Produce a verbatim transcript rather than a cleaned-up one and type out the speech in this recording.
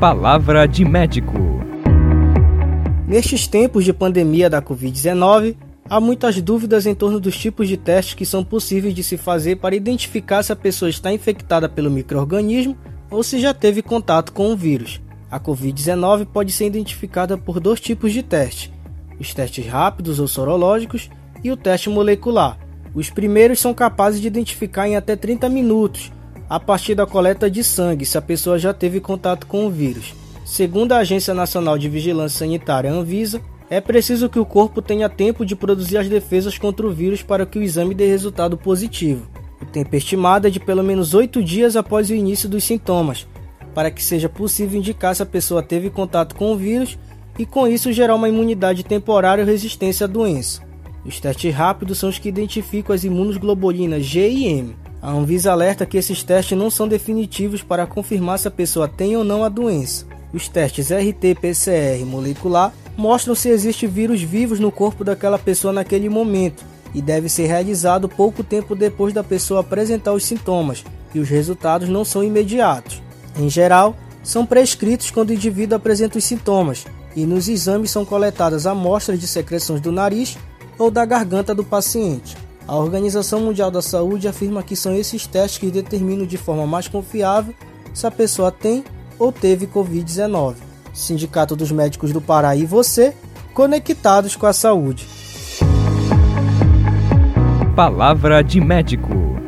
Palavra de médico. Nestes tempos de pandemia da covid dezenove, há muitas dúvidas em torno dos tipos de testes que são possíveis de se fazer para identificar se a pessoa está infectada pelo micro-organismo ou se já teve contato com o vírus. A covid dezenove pode ser identificada por dois tipos de teste: os testes rápidos ou sorológicos e o teste molecular. Os primeiros são capazes de identificar em até trinta minutos, a partir da coleta de sangue, se a pessoa já teve contato com o vírus. Segundo a Agência Nacional de Vigilância Sanitária, Anvisa, é preciso que o corpo tenha tempo de produzir as defesas contra o vírus para que o exame dê resultado positivo. O tempo estimado é de pelo menos oito dias após o início dos sintomas, para que seja possível indicar se a pessoa teve contato com o vírus e com isso gerar uma imunidade temporária ou resistência à doença. Os testes rápidos são os que identificam as imunoglobulinas G e M. A Anvisa alerta que esses testes não são definitivos para confirmar se a pessoa tem ou não a doença. Os testes R T P C R molecular mostram se existe vírus vivos no corpo daquela pessoa naquele momento e deve ser realizado pouco tempo depois da pessoa apresentar os sintomas, e os resultados não são imediatos. Em geral, são prescritos quando o indivíduo apresenta os sintomas, e nos exames são coletadas amostras de secreções do nariz ou da garganta do paciente. A Organização Mundial da Saúde afirma que são esses testes que determinam de forma mais confiável se a pessoa tem ou teve covid dezenove. Sindicato dos Médicos do Pará e você, conectados com a saúde. Palavra de médico.